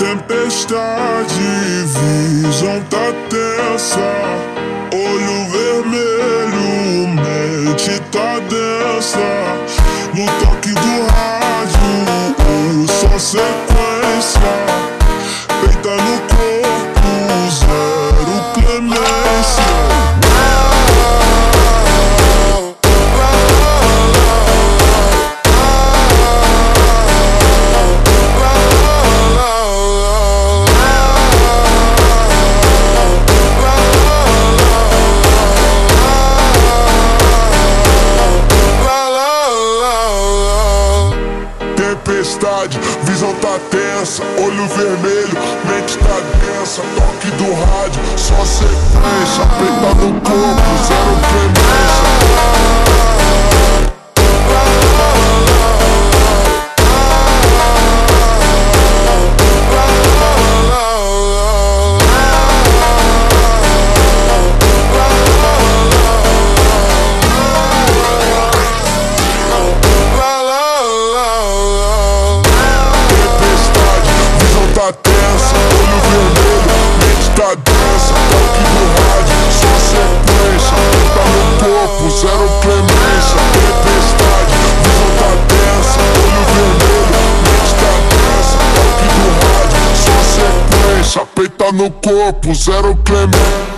Tempestade, visão tá tensa, olho vermelho, mente tá densa. No toque do rádio, só sequência, peita no corpo, zero clemência. Tempestade, visão tá tensa, olho vermelho, mente tá densa. Toque do rádio, só sequência, peita no corpo, zero clemência. Tensa, olho vermelho, mente tá densa. Toque do rádio, só sequência, peita no corpo, zero clemência. Tempestade, visão tá tensa, olho vermelho, mente tá densa. Toque do rádio, só sequência, peita no corpo, zero clemência.